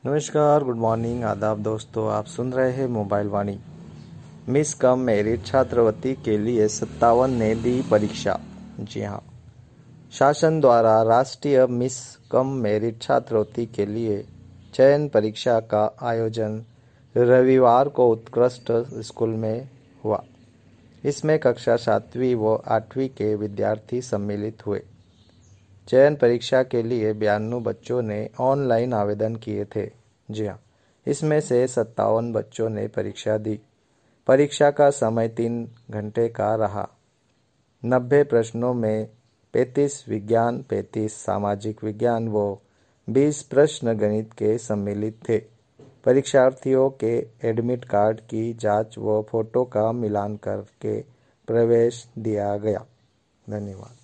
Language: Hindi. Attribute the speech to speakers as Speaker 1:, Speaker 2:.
Speaker 1: नमस्कार, गुड मॉर्निंग, आदाब दोस्तों। आप सुन रहे हैं Mobile Vani. Means cum merit छात्रवृत्ति के लिए 57 ने दी परीक्षा। जी हाँ, शासन द्वारा राष्ट्रीय मिस कम मेरिट छात्रवृत्ति के लिए चयन परीक्षा का आयोजन रविवार को उत्कृष्ट स्कूल में हुआ। इसमें कक्षा 7वीं व 8वीं के विद्यार्थी सम्मिलित हुए। चयन परीक्षा के लिए 92 बच्चों ने ऑनलाइन आवेदन किए थे। जी हाँ, इसमें से 57 बच्चों ने परीक्षा दी। परीक्षा का समय 3 घंटे का रहा। 90 प्रश्नों में 35 विज्ञान, 35 सामाजिक विज्ञान व 20 प्रश्न गणित के सम्मिलित थे। परीक्षार्थियों के एडमिट कार्ड की जांच व फोटो का मिलान करके प्रवेश दिया गया। धन्यवाद।